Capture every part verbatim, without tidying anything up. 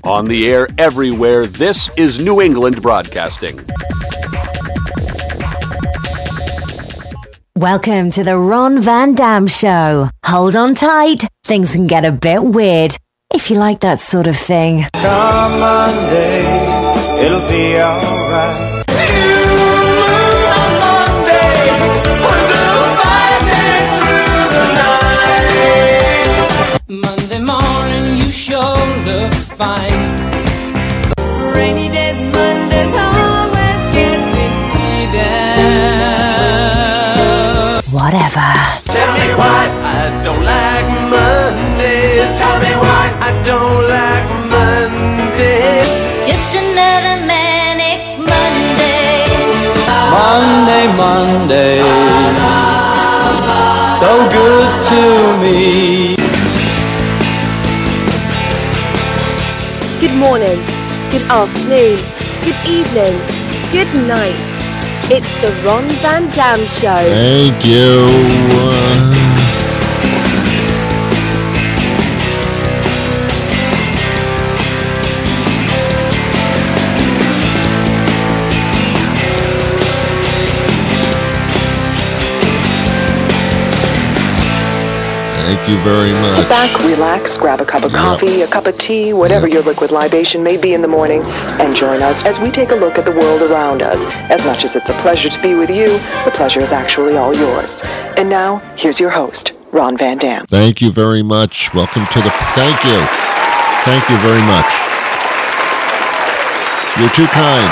On the air everywhere, this is New England Broadcasting. Welcome to the Ron Van Dam Show. Hold on tight. Things can get a bit weird, if you like that sort of thing. Come Monday, it'll be alright. Monday morning, you sure look fine. Rainy days, Mondays always get me down. Whatever. Tell me why I don't like Mondays. Tell me why I don't like Mondays. It's just another manic Monday. Monday, Monday, so good to me. Good morning, good afternoon, good evening, good night. It's the Ron Van Dam Show. Thank you. Thank you very much. Sit back, relax, grab a cup of Yep. coffee, a cup of tea, whatever Yep. your liquid libation may be in the morning, and join us as we take a look at the world around us. As much as it's a pleasure to be with you, the pleasure is actually all yours. And now, here's your host, Ron Van Dam. Thank you very much. Welcome to the... Thank you. Thank you very much. You're too kind.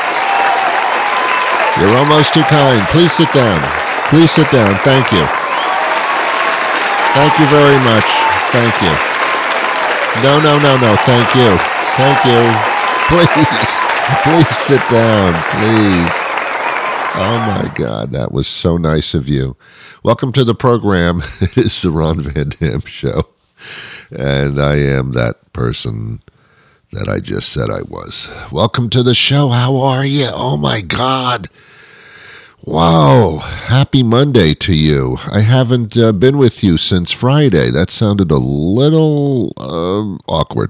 You're almost too kind. Please sit down. Please sit down. Thank you. Thank you very much. Thank you. No, no, no, no. Thank you. Thank you. Please. Please sit down. Please. Oh, my God. That was so nice of you. Welcome to the program. It is the Ron Van Dam Show. And I am that person that I just said I was. Welcome to the show. How are you? Oh, my God. Wow, happy Monday to you. I haven't uh, been with you since Friday. That sounded a little uh, awkward.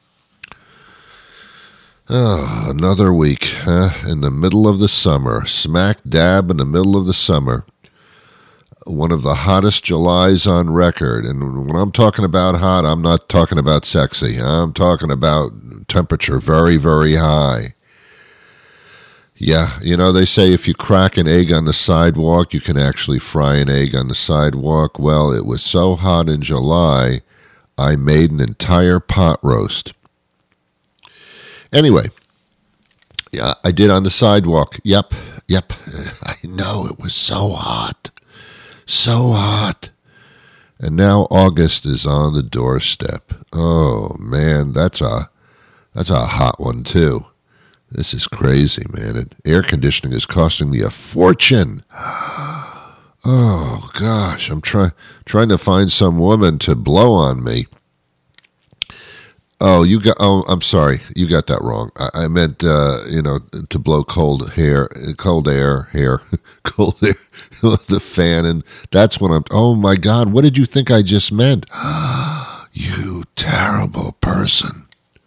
Oh, another week, huh? In the middle of the summer, smack dab in the middle of the summer. One of the hottest Julys on record. And when I'm talking about hot, I'm not talking about sexy. I'm talking about temperature very, very high. Yeah, you know, they say if you crack an egg on the sidewalk, you can actually fry an egg on the sidewalk. Well, it was so hot in July, I made an entire pot roast. Anyway, yeah, I did on the sidewalk. Yep, yep, I know, it was so hot, so hot. And now August is on the doorstep. Oh, man, that's a, that's a hot one, too. This is crazy, man. It, air conditioning is costing me a fortune. Oh, gosh. I'm try, trying to find some woman to blow on me. Oh, you got. Oh, I'm sorry. You got that wrong. I, I meant, uh, you know, to blow cold hair, cold air, hair, cold air, the fan. And that's what I'm. Oh, my God. What did you think I just meant? You terrible person.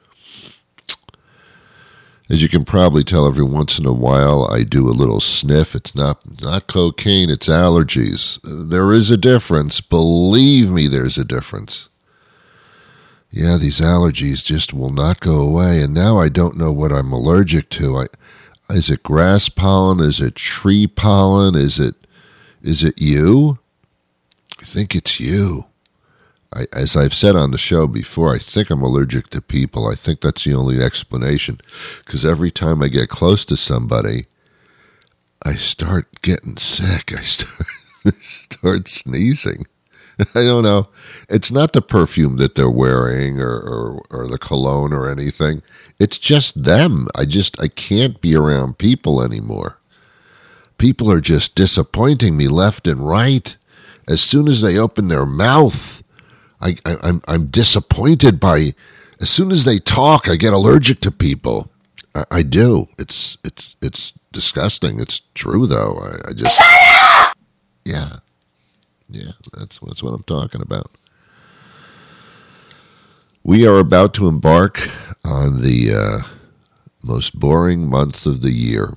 As you can probably tell, every once in a while I do a little sniff. It's not not cocaine, it's allergies. There is a difference. Believe me, there's a difference. Yeah, these allergies just will not go away, and now I don't know what I'm allergic to. I, is it grass pollen? Is it tree pollen? Is it is it you? I think it's you. I, as I've said on the show before, I think I'm allergic to people. I think that's the only explanation. Because every time I get close to somebody, I start getting sick. I start, start sneezing. I don't know. It's not the perfume that they're wearing or, or, or the cologne or anything. It's just them. I just, I can't be around people anymore. People are just disappointing me left and right. As soon as they open their mouth, I, I, I'm I'm disappointed by. As soon as they talk, I get allergic to people. I, I do. It's it's it's disgusting. It's true though. I, I just. Shut up! Yeah, yeah. That's that's what I'm talking about. We are about to embark on the uh, most boring month of the year.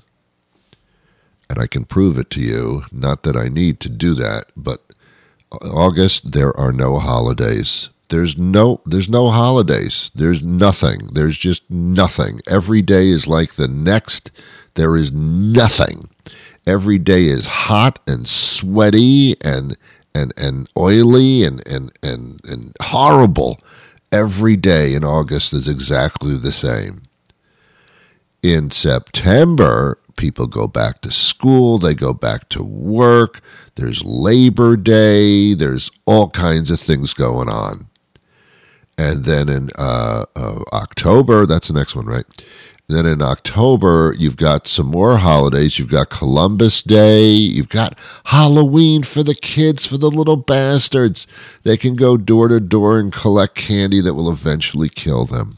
And I can prove it to you, not that I need to do that, but August, there are no holidays. There's no there's no holidays. There's nothing. There's just nothing. Every day is like the next. There is nothing. Every day is hot and sweaty and and, and oily and, and, and, and horrible. Every day in August is exactly the same. In September, people go back to school, they go back to work, there's Labor Day, there's all kinds of things going on. And then in uh, uh, October, that's the next one, right? Then in October, you've got some more holidays. You've got Columbus Day. You've got Halloween for the kids, for the little bastards. They can go door to door and collect candy that will eventually kill them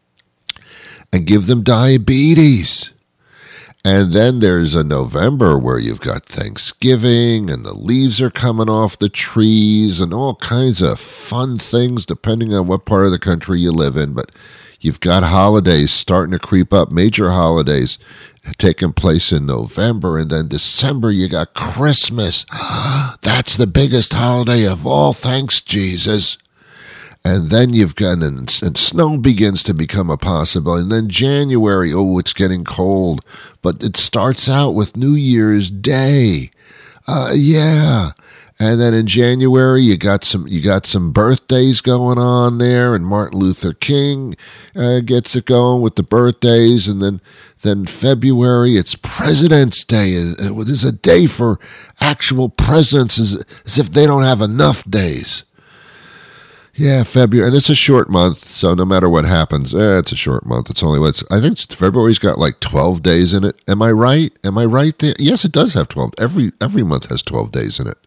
and give them diabetes. And then there's a November where you've got Thanksgiving and the leaves are coming off the trees and all kinds of fun things depending on what part of the country you live in. But you've got holidays starting to creep up, major holidays taking place in November. And then December, you got Christmas. That's the biggest holiday of all, thanks, Jesus. And then you've got, and, and snow begins to become a possibility. And then January, oh, it's getting cold. But it starts out with New Year's Day. Uh, yeah. And then in January, you got some you got some birthdays going on there, and Martin Luther King uh, gets it going with the birthdays. And then then February, it's President's Day. There's a day for actual presidents, as, as if they don't have enough days. Yeah, February, and it's a short month, so no matter what happens, eh, it's a short month. It's only what's I think February's got like twelve days in it. Am I right? Am I right there? Yes, it does have twelve. Every every month has twelve days in it.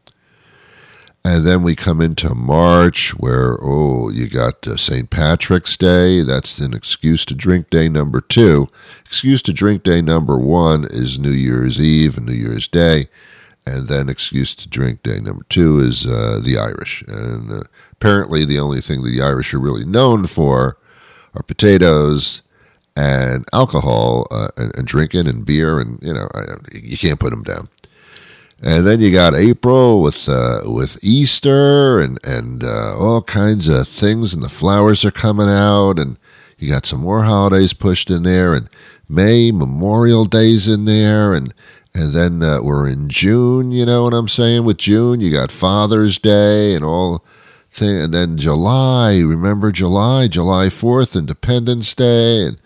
And then we come into March where, oh, you got uh, Saint Patrick's Day. That's an excuse to drink day number two. Excuse to drink day number one is New Year's Eve and New Year's Day. And then excuse to drink day number two is uh, the Irish. And uh, apparently the only thing the Irish are really known for are potatoes and alcohol uh, and, and drinking and beer. And, you know, I, you can't put them down. And then you got April with uh, with Easter and, and uh, all kinds of things. And the flowers are coming out. And you got some more holidays pushed in there. And May, Memorial Day's in there. And And then uh, we're in June, you know what I'm saying? With June, you got Father's Day and all thing. And then July, remember July? July fourth, Independence Day. And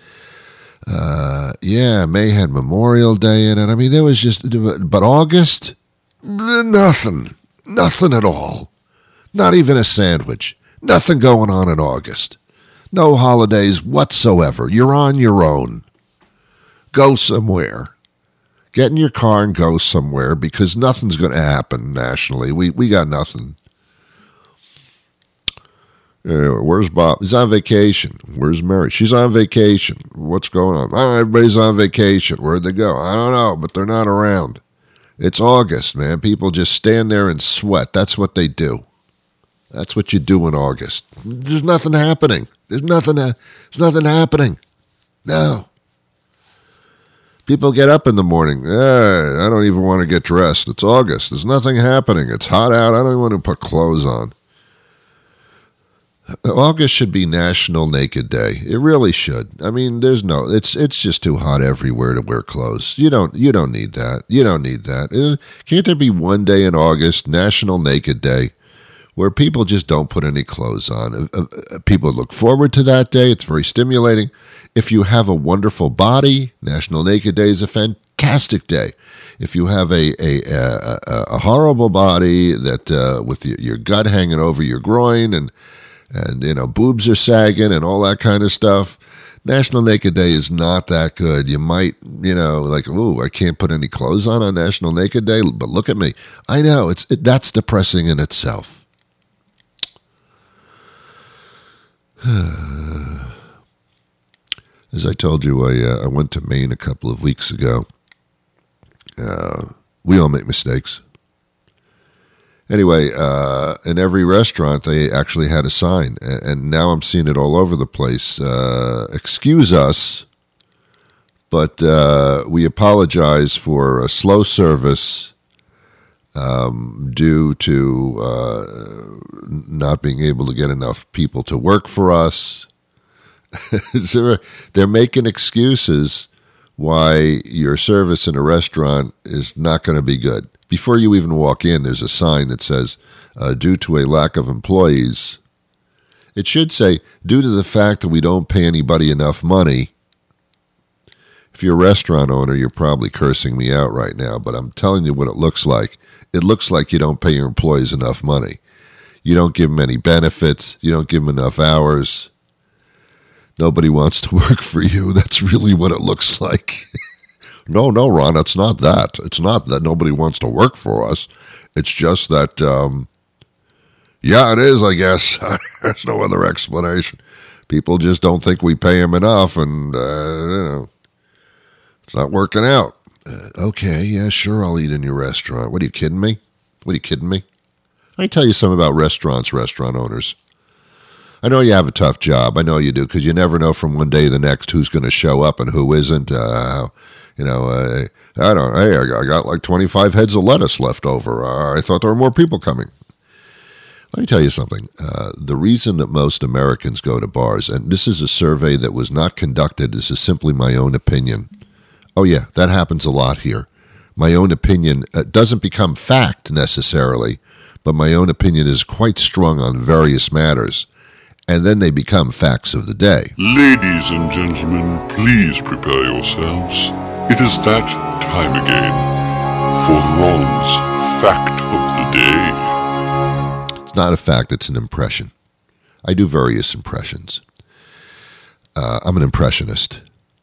uh, yeah, May had Memorial Day in it. I mean, there was just, but August, nothing. Nothing at all. Not even a sandwich. Nothing going on in August. No holidays whatsoever. You're on your own. Go somewhere. Get in your car and go somewhere because nothing's going to happen nationally. We we got nothing. Uh, where's Bob? He's on vacation. Where's Mary? She's on vacation. What's going on? Oh, everybody's on vacation. Where'd they go? I don't know, but they're not around. It's August, man. People just stand there and sweat. That's what they do. That's what you do in August. There's nothing happening. There's nothing. Uh, there's nothing happening. No. People get up in the morning. Eh, I don't even want to get dressed. It's August. There's nothing happening. It's hot out. I don't even want to put clothes on. August should be National Naked Day. It really should. I mean, there's no. It's it's just too hot everywhere to wear clothes. You don't you don't need that. You don't need that. Uh, can't there be one day in August, National Naked Day, where people just don't put any clothes on? Uh, uh, people look forward to that day. It's very stimulating. If you have a wonderful body, National Naked Day is a fantastic day. If you have a a, a, a horrible body that uh, with your, your gut hanging over your groin and and you know boobs are sagging and all that kind of stuff, National Naked Day is not that good. You might you know like ooh I can't put any clothes on on National Naked Day, but look at me. I know it's it, that's depressing in itself. As I told you, I uh, I went to Maine a couple of weeks ago. Uh, we all make mistakes. Anyway, uh, in every restaurant, they actually had a sign, and, and now I'm seeing it all over the place. Uh, excuse us, but uh, we apologize for a slow service um, due to uh, not being able to get enough people to work for us. They're making excuses why your service in a restaurant is not going to be good. Before you even walk in, there's a sign that says, uh, due to a lack of employees. It should say, due to the fact that we don't pay anybody enough money. If you're a restaurant owner, you're probably cursing me out right now, but I'm telling you what it looks like. It looks like you don't pay your employees enough money. You don't give them any benefits. You don't give them enough hours. Nobody wants to work for you. That's really what it looks like. No, no, Ron, it's not that. It's not that nobody wants to work for us. It's just that, um, yeah, it is, I guess. There's no other explanation. People just don't think we pay them enough, and, uh, you know, it's not working out. Uh, okay, yeah, sure, I'll eat in your restaurant. What, are you kidding me? What, are you kidding me? Let me tell you something about restaurants, restaurant owners. I know you have a tough job. I know you do, because you never know from one day to the next who's going to show up and who isn't. Uh, you know, uh, I don't. Hey, I got like twenty-five heads of lettuce left over. Uh, I thought there were more people coming. Let me tell you something. Uh, the reason that most Americans go to bars, and this is a survey that was not conducted, this is simply my own opinion. Oh, yeah, that happens a lot here. My own opinion uh, doesn't become fact necessarily, but my own opinion is quite strong on various matters. And then they become facts of the day. Ladies and gentlemen, please prepare yourselves. It is that time again for Ron's Fact of the Day. It's not a fact, it's an impression. I do various impressions. Uh, I'm an impressionist.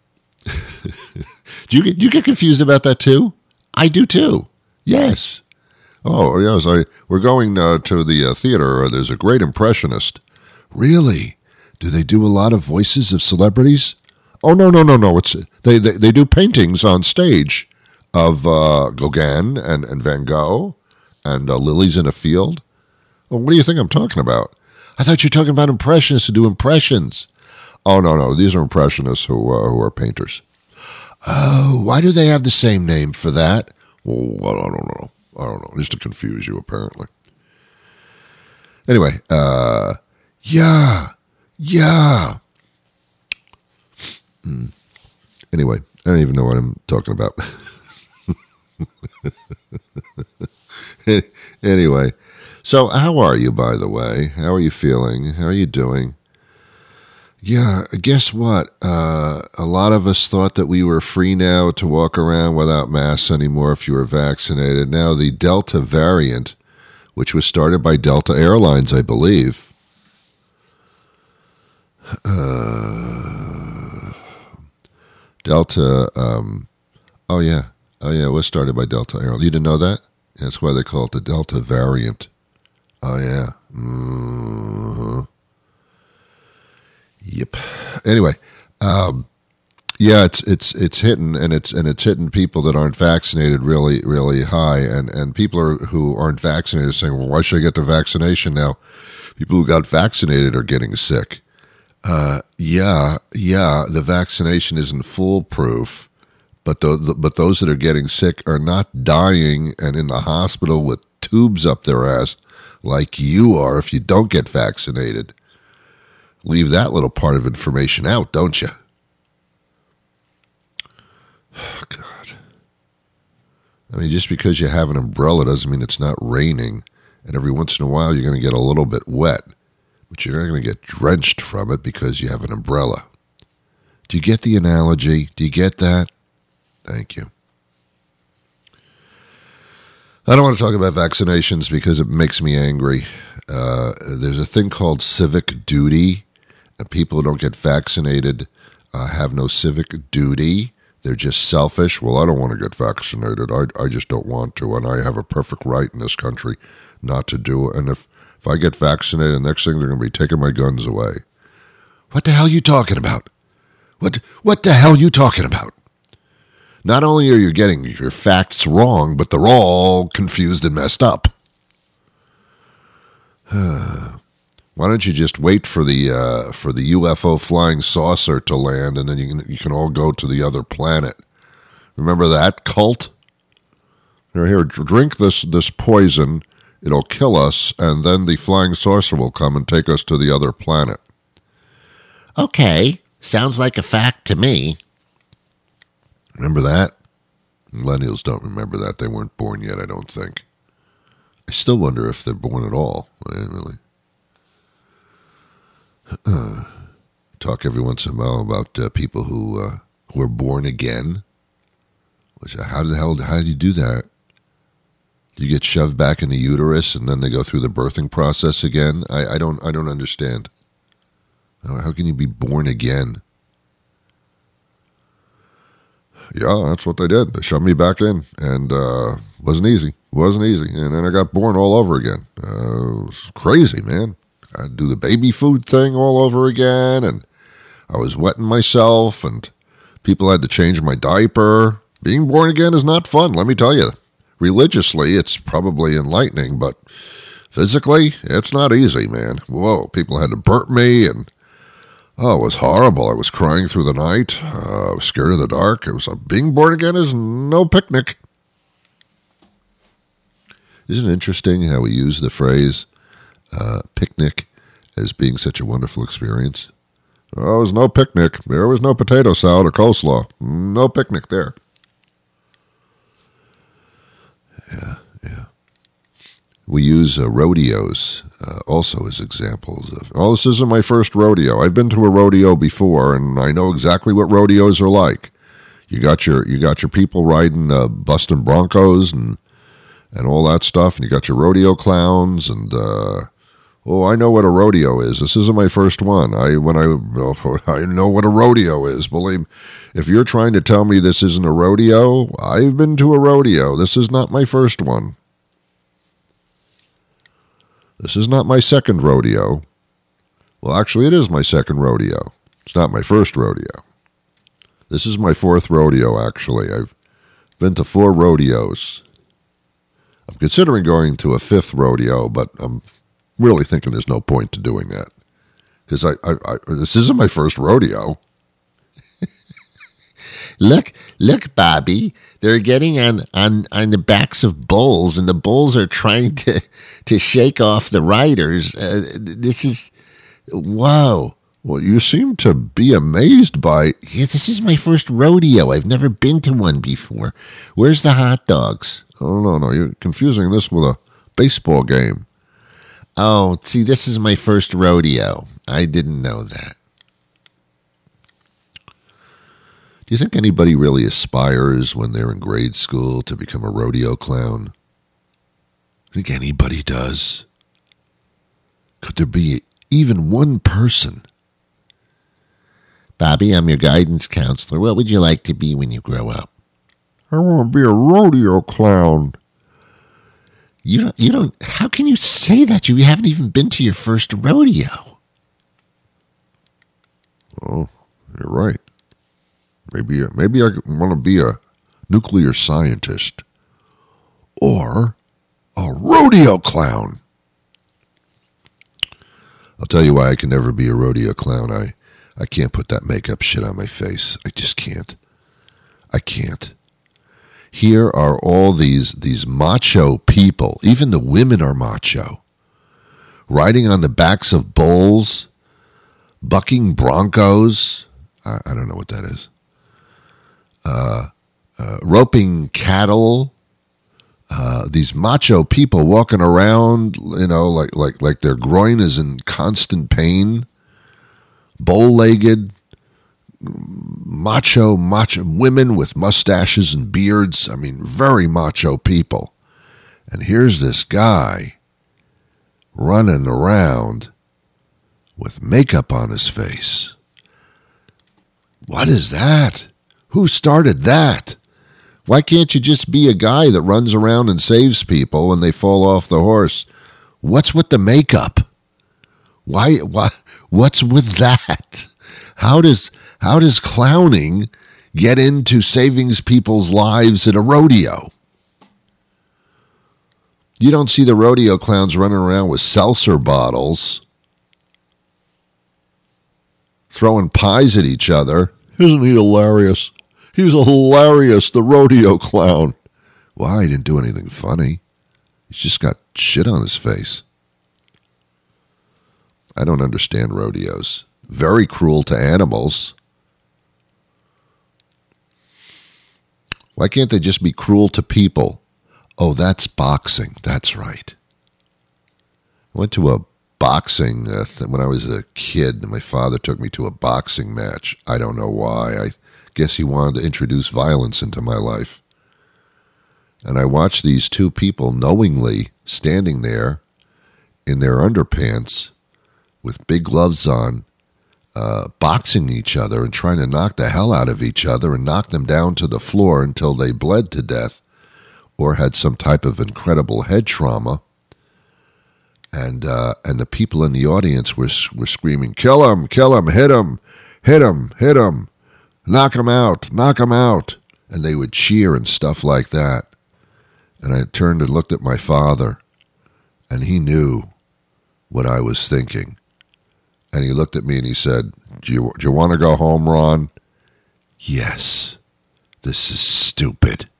do you get do you get confused about that too? I do too. Yes. Oh, yes. I, we're going uh, to the uh, theater. Uh, there's a great impressionist. Really? Do they do a lot of voices of celebrities? Oh, no, no, no, no. It's they, they, they do paintings on stage of uh, Gauguin and, and Van Gogh and uh, Lilies in a Field. Well, what do you think I'm talking about? I thought you were talking about impressionists who do impressions. Oh, no, no. These are impressionists who, uh, who are painters. Oh, why do they have the same name for that? Well, I don't know. I don't know. Just to confuse you, apparently. Anyway, uh... Yeah, yeah. Mm. Anyway, I don't even know what I'm talking about. Anyway, so how are you, by the way? How are you feeling? How are you doing? Yeah, guess what? Uh, a lot of us thought that we were free now to walk around without masks anymore if you were vaccinated. Now, the Delta variant, which was started by Delta Airlines, I believe, Uh, Delta, um, oh yeah, oh yeah, it was started by Delta Airlines. You didn't know that? Yeah, that's why they call it the Delta variant. Oh yeah. Mm-hmm. Yep. Anyway, um, yeah, it's it's it's hitting, and it's and it's hitting people that aren't vaccinated really really high, and and people are, who aren't vaccinated are saying, well, why should I get the vaccination now? People who got vaccinated are getting sick. Uh, yeah, yeah, the vaccination isn't foolproof, but the, the, but those that are getting sick are not dying and in the hospital with tubes up their ass like you are if you don't get vaccinated. Leave that little part of information out, don't you? Oh, God. I mean, just because you have an umbrella doesn't mean it's not raining, and every once in a while you're going to get a little bit wet. But you're not going to get drenched from it because you have an umbrella. Do you get the analogy? Do you get that? Thank you. I don't want to talk about vaccinations because it makes me angry. Uh, there's a thing called civic duty. And people who don't get vaccinated uh, have no civic duty. They're just selfish. Well, I don't want to get vaccinated. I, I just don't want to. And I have a perfect right in this country not to do it. And if If I get vaccinated, the next thing they're going to be taking my guns away. What the hell are you talking about? What What the hell are you talking about? Not only are you getting your facts wrong, but they're all confused and messed up. Why don't you just wait for the uh, for the U F O flying saucer to land, and then you can you can all go to the other planet? Remember that cult? Here, here, drink this this poison. It'll kill us, and then the flying saucer will come and take us to the other planet. Okay, sounds like a fact to me. Remember that? Millennials don't remember that. They weren't born yet, I don't think. I still wonder if they're born at all. I didn't really uh, talk every once in a while about uh, people who uh, who are born again. Which, how the hell? How do you do that? Do you get shoved back in the uterus and then they go through the birthing process again? I, I don't. I don't understand. How, how can you be born again? Yeah, that's what they did. They shoved me back in, and uh, wasn't easy. Wasn't easy, and then I got born all over again. Uh, it was crazy, man. I had to do the baby food thing all over again, and I was wetting myself, and people had to change my diaper. Being born again is not fun, let me tell you. Religiously, it's probably enlightening, but physically, it's not easy, man. Whoa, people had to burp me, and oh, it was horrible. I was crying through the night. Uh, I was scared of the dark. It was uh, being born again is no picnic. Isn't it interesting how we use the phrase uh, picnic as being such a wonderful experience? Oh, it was no picnic. There was no potato salad or coleslaw. No picnic there. Yeah, yeah. We use uh, rodeos uh, also as examples of, oh, this isn't my first rodeo. I've been to a rodeo before, and I know exactly what rodeos are like. You got your you got your people riding uh, busting broncos and and all that stuff, and you got your rodeo clowns, and uh, oh, I know what a rodeo is. This isn't my first one. I when I oh, I know what a rodeo is. Believe me, if you're trying to tell me this isn't a rodeo, I've been to a rodeo. This is not my first one. This is not my second rodeo. Well, actually, it is my second rodeo. It's not my first rodeo. This is my fourth rodeo, actually. I've been to four rodeos. I'm considering going to a fifth rodeo, but I'm really thinking there's no point to doing that. Because I, I, I, this isn't my first rodeo. Look, look, Bobby. They're getting on, on, on the backs of bulls, and the bulls are trying to, to shake off the riders. Uh, this is, whoa. Well, you seem to be amazed by... Yeah, this is my first rodeo. I've never been to one before. Where's the hot dogs? Oh, no, no. You're confusing this with a baseball game. Oh, see, this is my first rodeo. I didn't know that. Do you think anybody really aspires when they're in grade school to become a rodeo clown? I think anybody does. Could there be even one person? Bobby, I'm your guidance counselor. What would you like to be when you grow up? I want to be a rodeo clown. You don't, you don't, how can you say that? You haven't even been to your first rodeo. Oh, you're right. Maybe, maybe I want to be a nuclear scientist or a rodeo clown. I'll tell you why I can never be a rodeo clown. I, I can't put that makeup shit on my face. I just can't. I can't. Here are all these these macho people. Even the women are macho. Riding on the backs of bulls, bucking broncos. I, I don't know what that is. Uh, uh, roping cattle. Uh, these macho people walking around, you know, like like like their groin is in constant pain. Bow-legged, macho, macho women with mustaches and beards. I mean, very macho people. And here's this guy running around with makeup on his face. What is that? Who started that? Why can't you just be a guy that runs around and saves people when they fall off the horse? What's with the makeup? Why? Why? What's with that? How does how does clowning get into saving people's lives at a rodeo? You don't see the rodeo clowns running around with seltzer bottles, throwing pies at each other. Isn't he hilarious? He's a hilarious, the rodeo clown. Why? He didn't do anything funny. He's just got shit on his face. I don't understand rodeos. Very cruel to animals. Why can't they just be cruel to people? Oh, that's boxing. That's right. I went to a boxing uh, th- when I was a kid. My father took me to a boxing match. I don't know why. I guess he wanted to introduce violence into my life. And I watched these two people knowingly standing there in their underpants with big gloves on, uh, boxing each other and trying to knock the hell out of each other and knock them down to the floor until they bled to death or had some type of incredible head trauma. And uh, and the people in the audience were were screaming, "Kill him! Kill him! Hit him! Hit him! Hit him! Knock him out! Knock him out!" And they would cheer and stuff like that. And I turned and looked at my father, and he knew what I was thinking. And he looked at me and he said, do you, do you want to go home, Ron? Yes. This is stupid.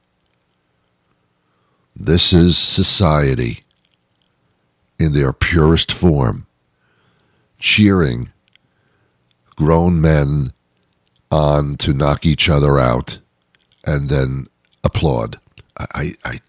This is society in their purest form, cheering grown men on to knock each other out and then applaud. I, I, I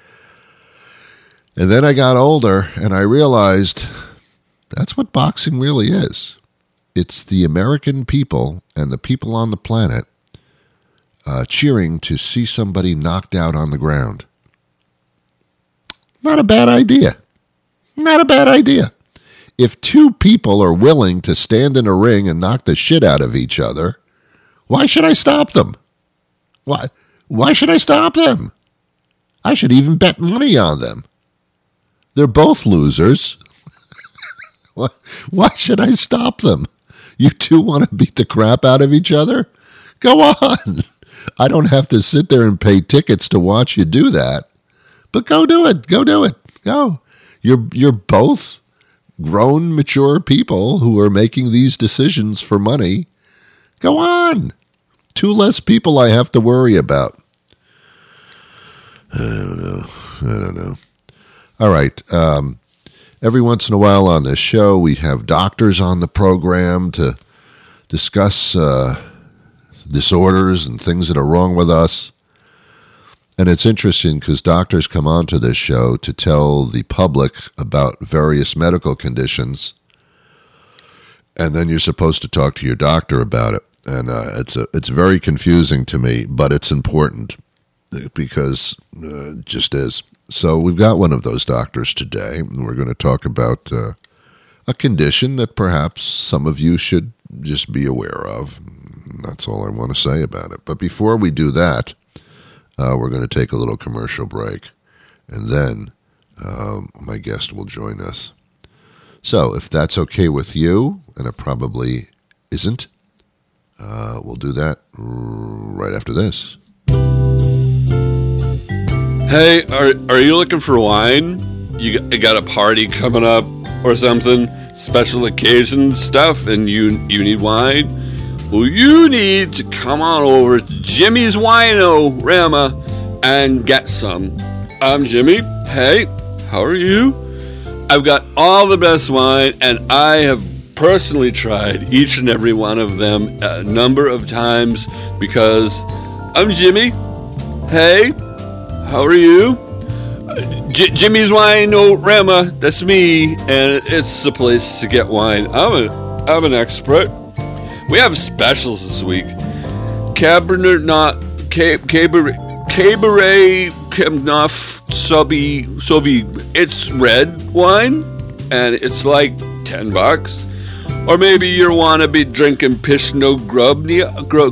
And then I got older and I realized that's what boxing really is. It's the American people and the people on the planet uh, cheering to see somebody knocked out on the ground. Not a bad idea. Not a bad idea. If two people are willing to stand in a ring and knock the shit out of each other, why should I stop them? Why, why should I stop them? I should even bet money on them. They're both losers. why, why should I stop them? You two want to beat the crap out of each other? Go on. I don't have to sit there and pay tickets to watch you do that. But go do it. Go do it. Go. You're you're both grown, mature people who are making these decisions for money. Go on. Two less people I have to worry about. I don't know. I don't know. All right. Um, every once in a while on this show, we have doctors on the program to discuss uh, disorders and things that are wrong with us. And it's interesting because doctors come onto this show to tell the public about various medical conditions, and then you're supposed to talk to your doctor about it. And uh, it's a, it's very confusing to me, but it's important because uh, it just is. So we've got one of those doctors today, and we're going to talk about uh, a condition that perhaps some of you should just be aware of. That's all I want to say about it. But before we do that, uh, we're going to take a little commercial break, and then um, my guest will join us. So if that's okay with you, and it probably isn't, uh, we'll do that right after this. Hey, are are you looking for wine? You got, you got a party coming up or something, special occasion stuff, and you you need wine? Well, you need to come on over to Jimmy's Wine-O-Rama and get some. I'm Jimmy. Hey, how are you? I've got all the best wine, and I have personally tried each and every one of them a number of times because I'm Jimmy. Hey, how are you? J- Jimmy's Wine-O-Rama, that's me, and it's the place to get wine. I'm, a, I'm an expert. We have specials this week. Cabernet, not Cabernet, Cabernet, Cabernet Sauvignon, Sauvignon. It's red wine, and it's like ten bucks. Or maybe you want to be drinking Pinot Grigio,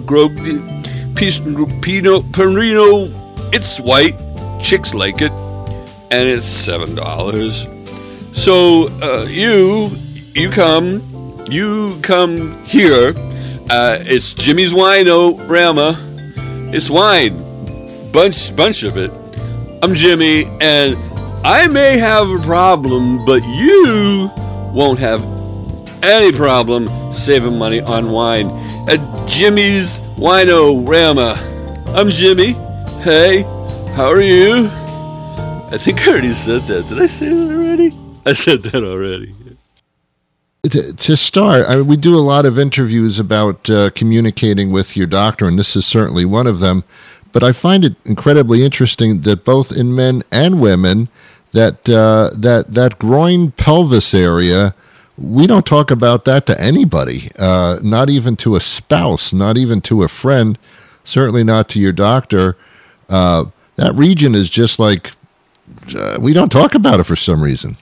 Pinot Perino. It's white, chicks like it, and it's seven dollars. So uh, you, you come, you come here. Uh, it's Jimmy's Wine-O-Rama. It's wine, bunch, bunch of it. I'm Jimmy, and I may have a problem, but you won't have any problem saving money on wine at Jimmy's Wine-O-Rama. I'm Jimmy. Hey, how are you? I think I already said that. Did I say that already? I said that already. To, to start, I mean, we do a lot of interviews about uh, communicating with your doctor, and this is certainly one of them. But I find it incredibly interesting that both in men and women, that uh, that that groin pelvis area, we don't talk about that to anybody, uh, not even to a spouse, not even to a friend, certainly not to your doctor. Uh, that region is just like, uh, we don't talk about it for some reason.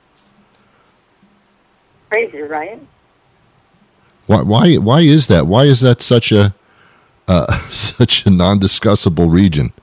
Crazy, right? Why? Why? Why is that? Why is that such a uh, such a non-discussable region?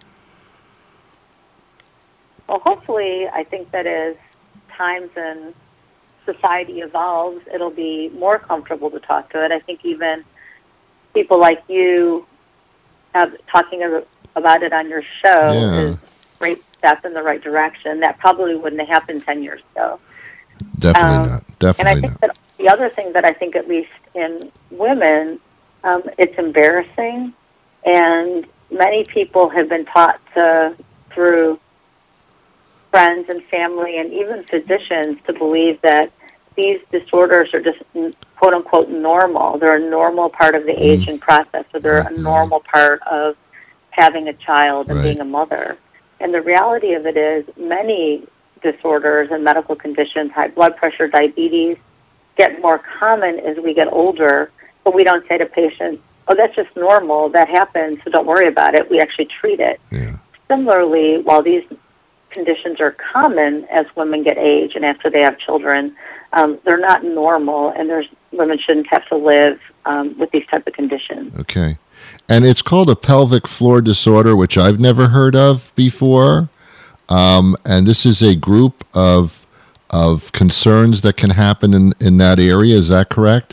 Well, hopefully, I think that as times and society evolves, it'll be more comfortable to talk to it. I think even people like you have talking about it on your show Yeah. is a great step in the right direction. That probably wouldn't have happened ten years ago. Definitely Um, not. Definitely and I think not. that the other thing that I think, at least in women, um, it's embarrassing, and many people have been taught to, through friends and family and even physicians, to believe that these disorders are just quote unquote normal. They're a normal part of the Mm. aging process, or they're a normal part of having a child and Right. being a mother. And the reality of it is, many disorders and medical conditions, high blood pressure, diabetes, get more common as we get older, but we don't say to patients, oh, that's just normal, that happens, so don't worry about it. We actually treat it. Yeah. Similarly, while these conditions are common as women get age and after they have children, um, they're not normal, and there's women shouldn't have to live um, with these type of conditions. Okay. And it's called a pelvic floor disorder, which I've never heard of before. Um, and this is a group of of concerns that can happen in, in that area. Is that correct?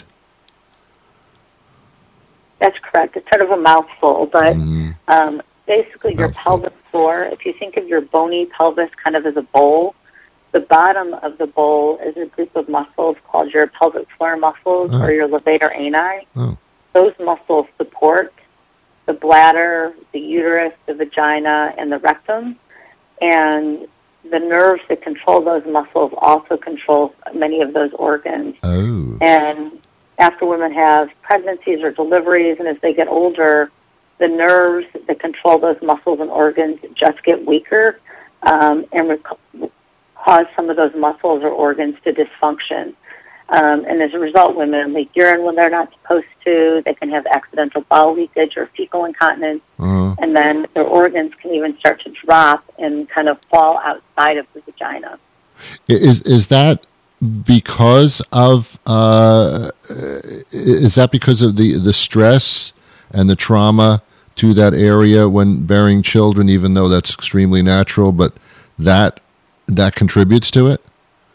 That's correct. It's sort of a mouthful, but Mm-hmm. um, basically your pelvic floor, if you think of your bony pelvis kind of as a bowl, the bottom of the bowl is a group of muscles called your pelvic floor muscles Oh. or your levator ani. Oh. Those muscles support the bladder, the uterus, the vagina, and the rectum. And the nerves that control those muscles also control many of those organs. Oh. And after women have pregnancies or deliveries, and as they get older, the nerves that control those muscles and organs just get weaker um, and rec- cause some of those muscles or organs to dysfunction. Um, and as a result, women leak urine when they're not supposed to. They can have accidental bowel leakage or fecal incontinence. Uh-huh. And then their organs can even start to drop and kind of fall outside of the vagina. Is is that because of uh, is that because of the, the stress and the trauma to that area when bearing children, even though that's extremely natural, but that that contributes to it?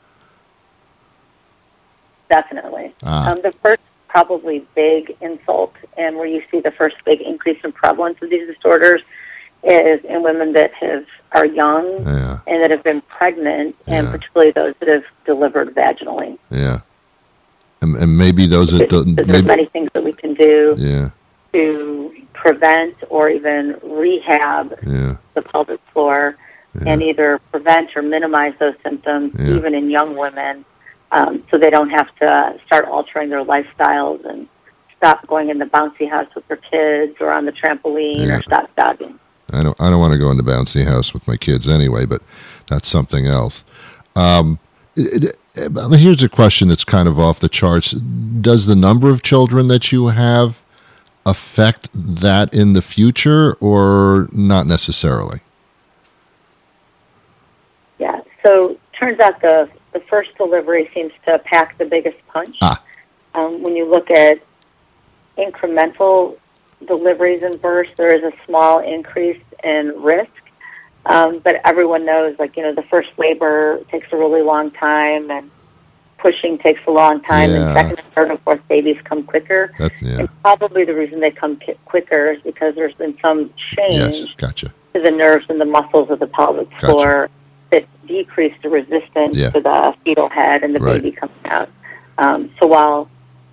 Definitely. Ah. Um, the first probably big insult and where you see the first big increase in prevalence of these disorders is in women that have are young Yeah. and that have been pregnant, and Yeah. particularly those that have delivered vaginally. Yeah. And, and maybe those are... There's Maybe, many things that we can do yeah. to prevent or even rehab Yeah. the pelvic floor and either prevent or minimize those symptoms, Yeah. even in young women, um, so they don't have to start altering their lifestyles and stop going in the bouncy house with their kids or on the trampoline Yeah. or stop jogging. I don't. I don't want to go in the bouncy house with my kids anyway, but that's something else. Um, it, it, here's a question that's kind of off the charts. Does the number of children that you have affect that in the future, or not necessarily? Yeah. So turns out the the first delivery seems to pack the biggest punch. Ah. Um, when you look at incremental deliveries and births, there is a small increase in risk. Um, but everyone knows, like, you know, the first labor takes a really long time, and pushing takes a long time, Yeah. and second and third and fourth babies come quicker. That, yeah. And probably the reason they come ki- quicker is because there's been some change Yes. Gotcha. to the nerves and the muscles of the pelvic Gotcha. floor that decrease the resistance Yeah. to the fetal head and the Right. baby coming out. Um, so while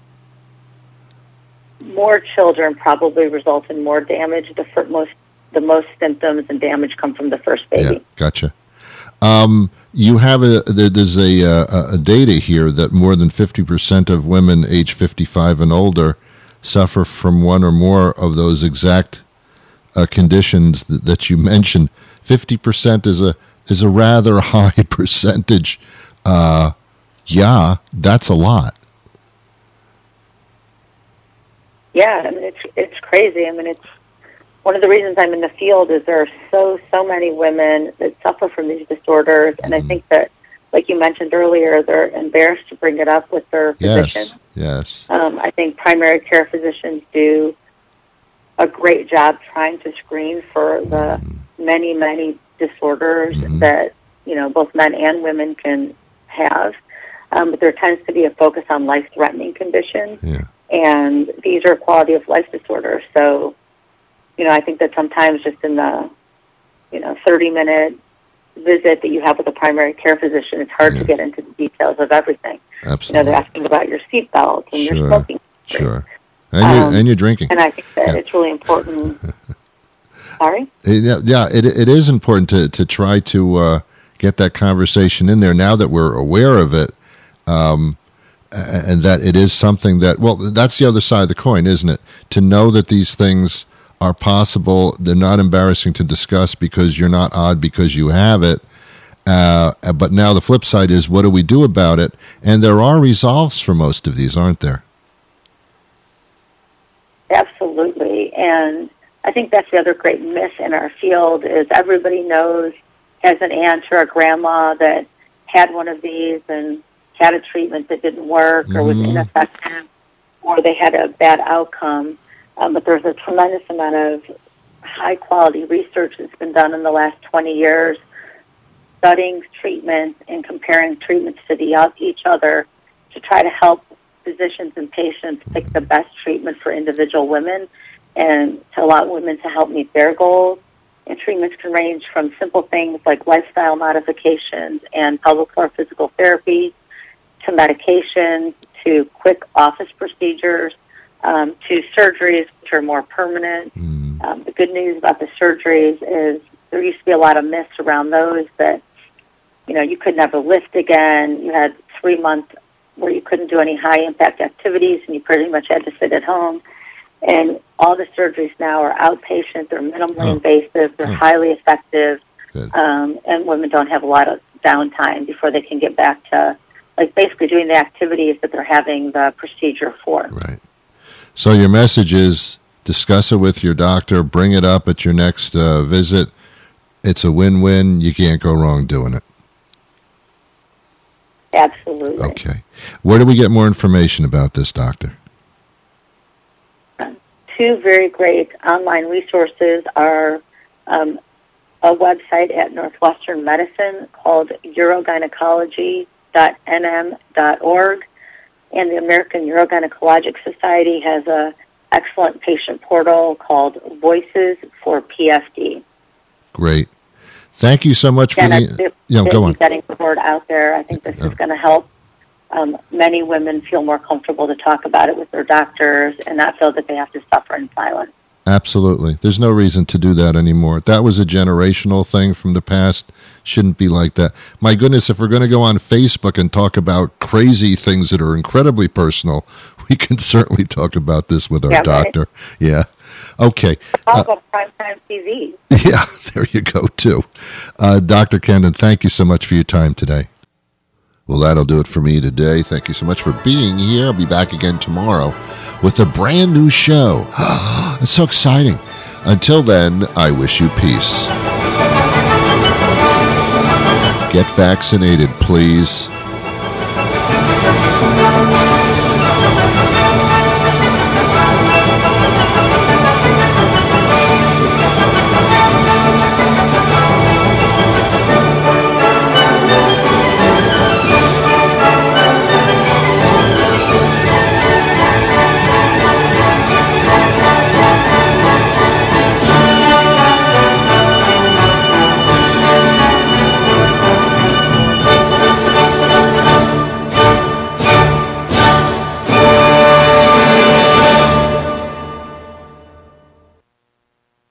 more children probably result in more damage, the fir- most the most symptoms and damage come from the first baby. Yeah, gotcha. Um, you have a there, there's a, uh, a data here that more than fifty percent of women age fifty-five and older suffer from one or more of those exact uh, conditions that, that you mentioned. fifty percent is a is a rather high percentage. Uh, yeah, that's a lot. Yeah, I mean it's it's crazy. I mean it's one of the reasons I'm in the field is there are so so many women that suffer from these disorders, and I think that, like you mentioned earlier, they're embarrassed to bring it up with their physician. Yes, yes. Um, I think primary care physicians do a great job trying to screen for the many many disorders Mm-hmm. that you know both men and women can have, um, but there tends to be a focus on life-threatening conditions. Yeah. And these are quality of life disorders. So, you know, I think that sometimes just in the, you know, thirty minute visit that you have with a primary care physician, it's hard Yeah. to get into the details of everything. You know, Absolutely. they're asking about your seatbelt and your Sure, smoking. sure. And, you're, Um, and you're drinking. And I think that Yeah. it's really important. Sorry? Yeah, yeah, it it is important to to try to uh, get that conversation in there now that we're aware of it, um, a- and that it is something that, well, that's the other side of the coin, isn't it? To know that these things are possible, they're not embarrassing to discuss because you're not odd because you have it. Uh, but now the flip side is, what do we do about it? And there are resolves for most of these, aren't there? Absolutely. And I think that's the other great myth in our field is everybody knows, has an aunt or a grandma that had one of these and had a treatment that didn't work or was Mhm. ineffective or they had a bad outcome. Um, but there's a tremendous amount of high-quality research that's been done in the last twenty years studying treatments and comparing treatments to the, each other to try to help physicians and patients pick the best treatment for individual women and to allow women to help meet their goals. And treatments can range from simple things like lifestyle modifications and pelvic floor physical therapy to medication to quick office procedures um, to surgeries which are more permanent. Mm. Um, the good news about the surgeries is there used to be a lot of myths around those that, you know, you could never lift again. You had three months where you couldn't do any high-impact activities and you pretty much had to sit at home. And all the surgeries now are outpatient. They're minimally Oh. invasive. They're Oh. highly effective. Good. Um, and women don't have a lot of downtime before they can get back to, like, basically doing the activities that they're having the procedure for. Right. So your message is discuss it with your doctor, bring it up at your next uh, visit. It's a win-win. You can't go wrong doing it. Absolutely. Okay. Where do we get more information about this, doctor? Two very great online resources are um, a website at Northwestern Medicine called urogynecology dot n m dot org, and the American Urogynecologic Society has a excellent patient portal called Voices for P F D. Great. Thank you so much for And the... I'm Yeah, go on. getting the word out there. I think this Yeah. is going to help um, many women feel more comfortable to talk about it with their doctors and not feel that they have to suffer in silence. Absolutely. There's no reason to do that anymore. That was a generational thing from the past. Shouldn't be like that. My goodness, if we're going to go on Facebook and talk about crazy things that are incredibly personal, we can certainly talk about this with our Yeah, right. doctor. Yeah. Okay. How Uh, about primetime T V? yeah, there you go, too. Uh, Doctor Kendon, thank you so much for your time today. Well, that'll do it for me today. Thank you so much for being here. I'll be back again tomorrow with a brand new show. It's so exciting. Until then, I wish you peace. Get vaccinated, please.